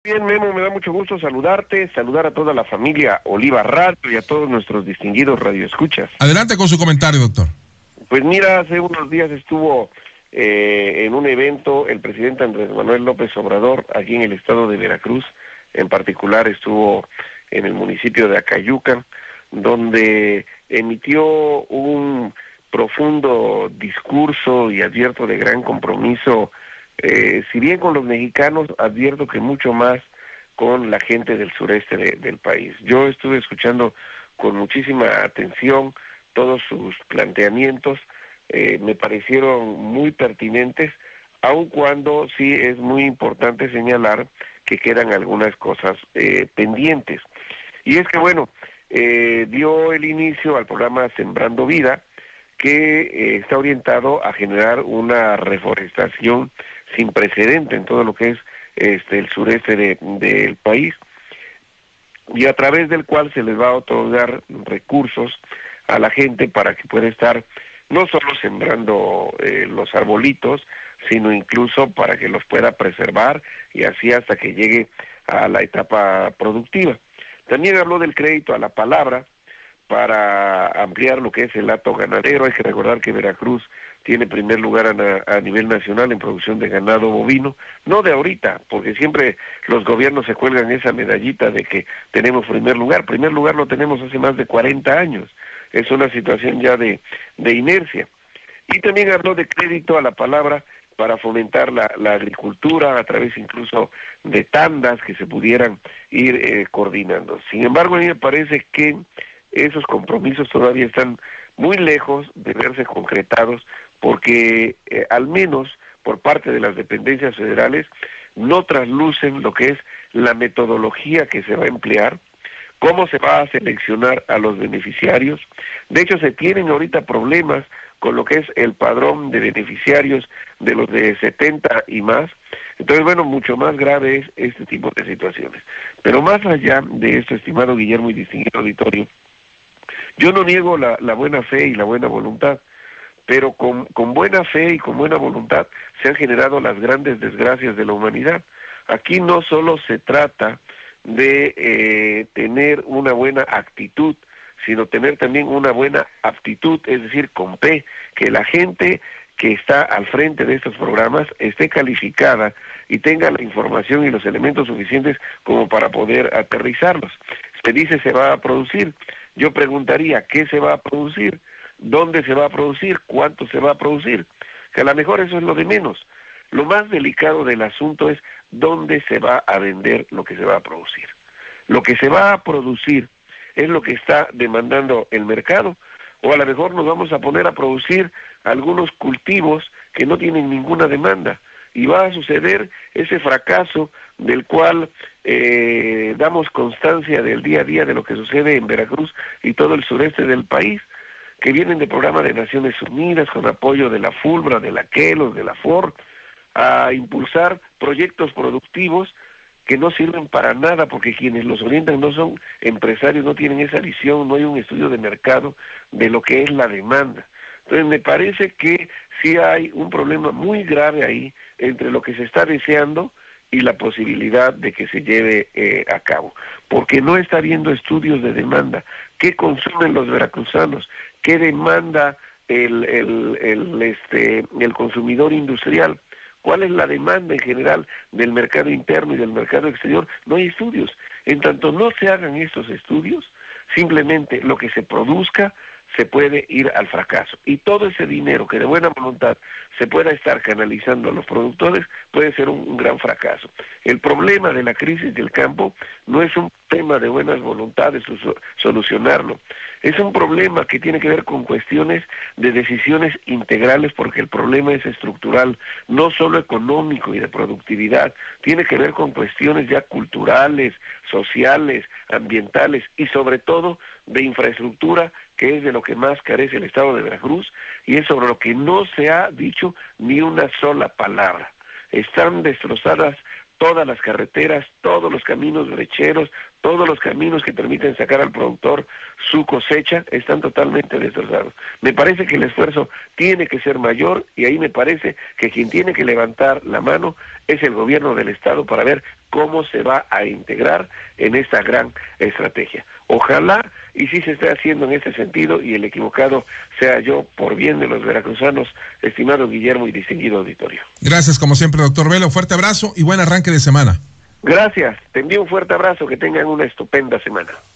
Bien, Memo, me da mucho gusto saludarte, saludar a toda la familia Oliva Radio y a todos nuestros distinguidos radioescuchas. Adelante con su comentario, doctor. Pues mira, hace unos días estuvo en un evento el presidente Andrés Manuel López Obrador aquí en el estado de Veracruz, en particular estuvo en el municipio de Acayucan, donde emitió un profundo discurso y advierto de gran compromiso. Si bien con los mexicanos, advierto que mucho más con la gente del sureste del país. Yo estuve escuchando con muchísima atención todos sus planteamientos, me parecieron muy pertinentes, aun cuando sí es muy importante señalar que quedan algunas cosas pendientes. Y es que, bueno, dio el inicio al programa Sembrando Vida, que está orientado a generar una reforestación sin precedente en todo lo que es el sureste del país, y a través del cual se les va a otorgar recursos a la gente para que pueda estar no solo sembrando los arbolitos, sino incluso para que los pueda preservar y así hasta que llegue a la etapa productiva. También habló del crédito a la palabra para ampliar lo que es el hato ganadero. Hay que recordar que Veracruz tiene primer lugar a nivel nacional en producción de ganado bovino, no de ahorita, porque siempre los gobiernos se cuelgan esa medallita de que tenemos primer lugar lo tenemos hace más de 40 años, es una situación ya de inercia. Y también habló de crédito a la palabra para fomentar la agricultura a través incluso de tandas que se pudieran ir coordinando. Sin embargo, a mí me parece que esos compromisos todavía están muy lejos de verse concretados, porque al menos por parte de las dependencias federales no traslucen lo que es la metodología que se va a emplear, cómo se va a seleccionar a los beneficiarios. De hecho, se tienen ahorita problemas con lo que es el padrón de beneficiarios de los de 70 y más. Entonces, bueno, mucho más grave es este tipo de situaciones. Pero más allá de esto, estimado Guillermo y distinguido auditorio, yo no niego la buena fe y la buena voluntad, pero con buena fe y con buena voluntad se han generado las grandes desgracias de la humanidad. Aquí no solo se trata de tener una buena actitud, sino tener también una buena aptitud, es decir, con P, que la gente que está al frente de estos programas esté calificada y tenga la información y los elementos suficientes como para poder aterrizarlos. Se dice se va a producir. Yo preguntaría, ¿qué se va a producir? ¿Dónde se va a producir? ¿Cuánto se va a producir? Que a lo mejor eso es lo de menos. Lo más delicado del asunto es dónde se va a vender lo que se va a producir. Lo que se va a producir es lo que está demandando el mercado, o a lo mejor nos vamos a poner a producir algunos cultivos que no tienen ninguna demanda, y va a suceder ese fracaso del cual damos constancia del día a día de lo que sucede en Veracruz y todo el sureste del país, que vienen de programa de Naciones Unidas con apoyo de la FULBRA, de la KELOS, de la FOR, a impulsar proyectos productivos que no sirven para nada, porque quienes los orientan no son empresarios, no tienen esa visión, no hay un estudio de mercado de lo que es la demanda. Entonces me parece que sí hay un problema muy grave ahí entre lo que se está deseando y la posibilidad de que se lleve a cabo, porque no está habiendo estudios de demanda. ¿Qué consumen los veracruzanos? ¿Qué demanda el consumidor industrial? ¿Cuál es la demanda en general del mercado interno y del mercado exterior? No hay estudios. En tanto no se hagan estos estudios, simplemente lo que se produzca se puede ir al fracaso. Y todo ese dinero que de buena voluntad se pueda estar canalizando a los productores puede ser un gran fracaso. El problema de la crisis del campo no es un tema de buenas voluntades solucionarlo. Es un problema que tiene que ver con cuestiones de decisiones integrales, porque el problema es estructural, no solo económico y de productividad, tiene que ver con cuestiones ya culturales, sociales, ambientales y sobre todo de infraestructura, que es de lo que más carece el estado de Veracruz, y es sobre lo que no se ha dicho ni una sola palabra. Están destrozadas todas las carreteras, todos los caminos brecheros, todos los caminos que permiten sacar al productor su cosecha, están totalmente destrozados. Me parece que el esfuerzo tiene que ser mayor, y ahí me parece que quien tiene que levantar la mano es el gobierno del estado para ver cómo se va a integrar en esta gran estrategia. Ojalá y sí se esté haciendo en este sentido, y el equivocado sea yo, por bien de los veracruzanos, estimado Guillermo y distinguido auditorio. Gracias, como siempre, doctor Velo. Fuerte abrazo y buen arranque de semana. Gracias, te envío un fuerte abrazo, que tengan una estupenda semana.